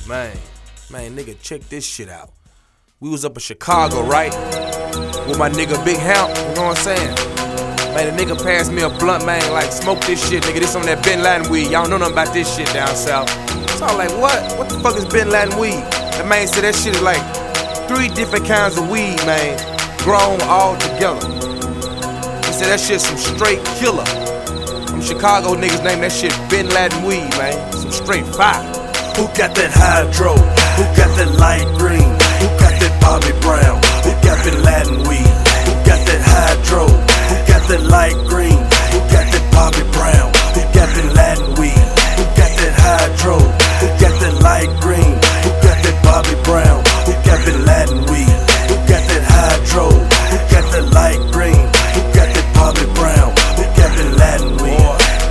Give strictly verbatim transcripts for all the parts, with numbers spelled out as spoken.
Man, man, nigga, check this shit out. We was up in Chicago, right? With my nigga Big Hamp, you know what I'm saying? Man, the nigga passed me a blunt, man, like, smoke this shit, nigga. This on that Bin Laden weed. Y'all know nothing about this shit down south. So I was like, what? What the fuck is Bin Laden weed? That man said that shit is like three different kinds of weed, man, grown all together. He said that shit some straight killer. Them Chicago niggas name that shit Bin Laden weed, man. Some straight fire. Who got that hydro? Who got that light green? Who got that Bobby Brown? Who got Bin Laden weed? Who got that hydro? Who got that light green? Who got that Bobby Brown? Who got Bin Laden weed? Who got that hydro? Who got that light green? Who got that Bobby Brown? Who got Bin Laden weed? Who got that hydro? Who got that light green? Who got that Bobby Brown? Who got Bin Laden weed?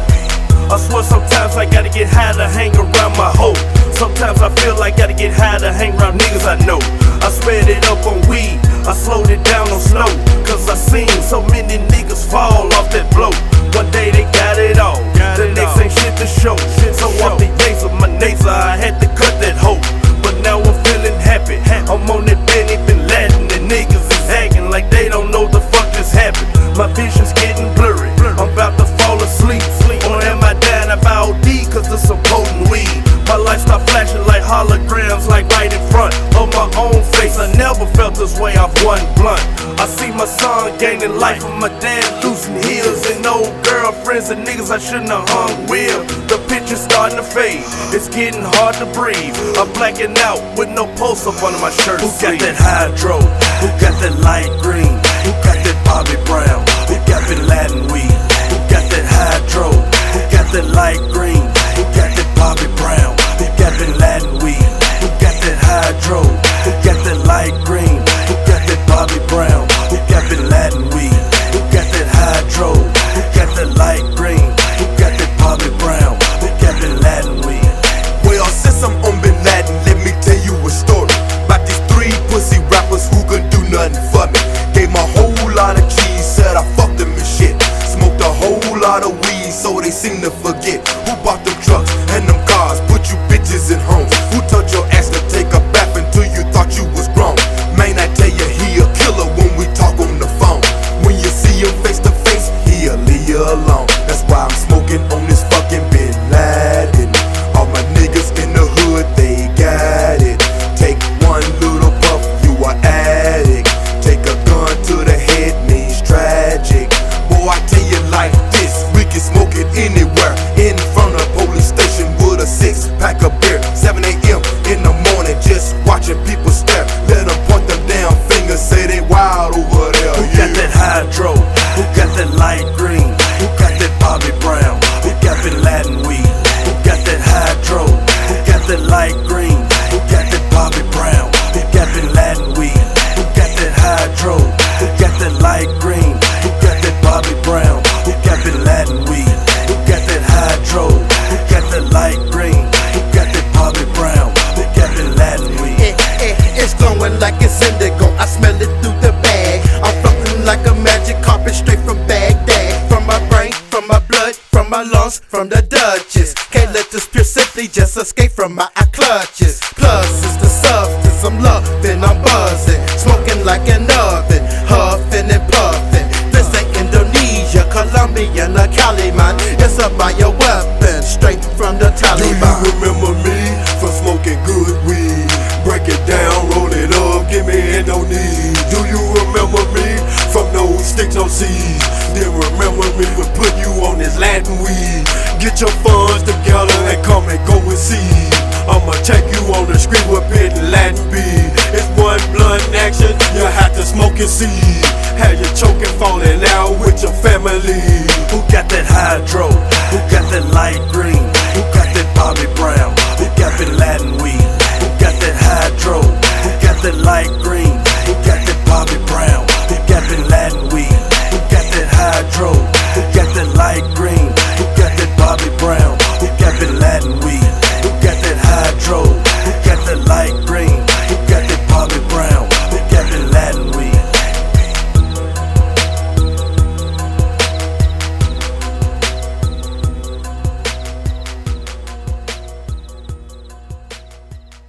I swear sometimes I gotta get high to hang around my hoe. Sometimes I feel like gotta get high to hang around niggas I know. I sped it up on weed, I slowed it down on snow. Cause I seen so many niggas fall off that blow. One day they got it all, the next ain't shit to show. So off the yates of my nasal, I had to cut that hoe. But now I'm feeling happy, I'm on that Benny Bin Laden. And niggas is acting like they don't know the fuck just happened. My vision's getting blurry, I'm about to fall asleep. Or am I dying of O D cause of some potent weed? My life start flashing like holograms, like right in front of my own face. I never felt this way off one blunt. I see my son gaining life from my dad losing heels and old girlfriends and niggas I shouldn't have hung with. The picture's starting to fade, it's getting hard to breathe. I'm blacking out with no pulse up under my shirt. Who got that hydro? Who got that light green? Who got that Bobby Brown? Who got Bin Laden weed? Who got that hydro? Who got that light green? Who got that Bobby Brown? Who got Bin Laden weed? Who got that hydro? Who got that light green? Who got that Bobby Brown? Who got Bin Laden weed? Who got that hydro? Who got that light green? Who got that Bobby Brown? Who got Bin Laden weed? Well, since I'm on Bin Laden, let me tell you a story about these three pussy rappers who could do nothing for me. Gave my whole lot of cheese, said I fucked them and shit. Smoked a whole lot of weed, so they seem to forget who bought them trucks and them cars, put you bitches in homes. Who told your ass to take a bath until you thought you was grown? Man, I tell you, he a killer when we talk on the phone. When you see him face to face, he'll leave you alone. That's why I'm smoking on this fucking Bin Laden. All my niggas in the hood, they got it. Take one little puff, you a addict. Take a gun to the head means tragic. Boy, I tell you like this, we can smoke it anywhere. In front of police station with a six pack of beer. seven A M in the morning, just watching people stare. Let them point them damn fingers, say they wild over there. Who yeah. got that hydro? Who got that light green? Who got that Bobby Brown? Who got Bin Laden weed? Who got that hydro? Who got that light green? Who got that Bobby Brown? Who got Bin Laden weed? Who got that hydro? Who got that light green? Who got that Bobby Brown? Who got Bin Laden weed? Who got that hydro? Who got that light green? Who got that Bobby Brown? Who got Bin Laden weed? Eh, eh, it's glowing like it's indigo, I smell it through the bag. I'm floating like a magic carpet straight from Baghdad. From my brain, from my blood, from my lungs, from the Duchess. Can't let this pure simply just escape from my eye clutches. Plus it's the substance I'm loving, I'm buzzing, smoking like an oven, huffing and puffing. This ain't Indonesia, Colombia, or Cali, man. It's a bioweapon straight from the Taliban. Do you remember me from smoking good weed? Break it down, roll it up, give me Indonesia. Do you remember me from those sticks on seeds? Then remember me for putting you on this Latin weed. Get your funds together and come and go and see. I'ma take you on the street with Bin Laden beat. It's one blunt action, you have to smoke and see. Have you choking, falling out with your family. Who got that hydro? Who got that light green? Who got that Bobby Brown? Who got Bin Laden weed?